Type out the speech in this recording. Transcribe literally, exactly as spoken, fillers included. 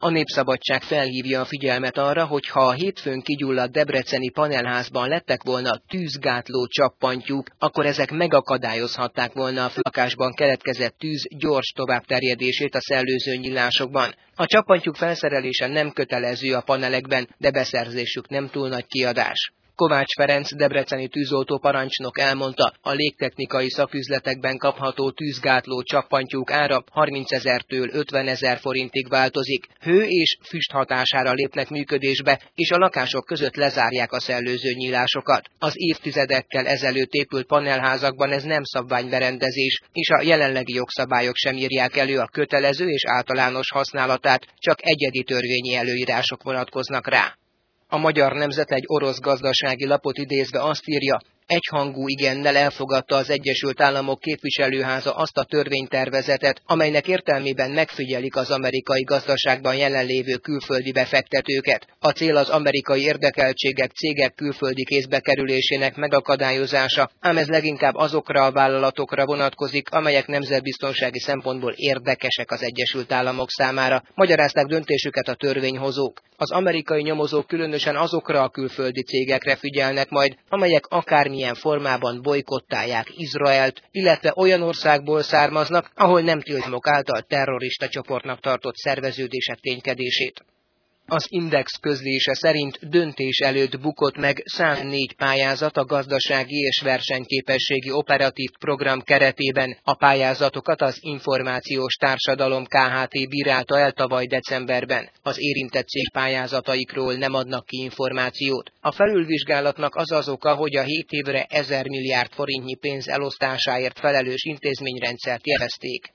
A Népszabadság felhívja a figyelmet arra, hogy ha a hétfőn kigyulladt debreceni panelházban lettek volna tűzgátló csappantyúk, akkor ezek megakadályozhatták volna a lakásban keletkezett tűz gyors továbbterjedését a szellőző nyílásokban. A csappantyúk felszerelése nem kötelező a panelekben, de beszerzésük nem túl nagy kiadás. Kovács Ferenc debreceni tűzoltó parancsnok elmondta, a légtechnikai szaküzletekben kapható tűzgátló csappantyúk ára harmincezertől ötvenezer forintig változik. Hő és füst hatására lépnek működésbe, és a lakások között lezárják a szellőző nyílásokat. Az évtizedekkel ezelőtt épült panelházakban ez nem szabványberendezés, és a jelenlegi jogszabályok sem írják elő a kötelező és általános használatát, csak egyedi törvényi előírások vonatkoznak rá. A Magyar Nemzet egy orosz gazdasági lapot idézve azt írja, egyhangú igennel elfogadta az Egyesült Államok képviselőháza azt a törvénytervezetet, amelynek értelmében megfigyelik az amerikai gazdaságban jelenlévő külföldi befektetőket. A cél az amerikai érdekeltségek, cégek külföldi kézbe kerülésének megakadályozása, ám ez leginkább azokra a vállalatokra vonatkozik, amelyek nemzetbiztonsági szempontból érdekesek az Egyesült Államok számára, magyarázták döntésüket a törvényhozók. Az amerikai nyomozók különösen azokra a külföldi cégekre figyelnek majd, amelyek akármilyen formában bojkottálják Izraelt, illetve olyan országból származnak, ahol nem tiltmok által terrorista csoportnak tartott szerveződések ténykedését. Az Index közlése szerint döntés előtt bukott meg száznégy pályázat a gazdasági és versenyképességi operatív program keretében. A pályázatokat az Információs Társadalom Kft. Bírálta el tavaly decemberben. Az érintett cég pályázataikról nem adnak ki információt. A felülvizsgálatnak az az oka, hogy a hét évre ezer milliárd forintnyi pénz elosztásáért felelős intézményrendszert jelezték.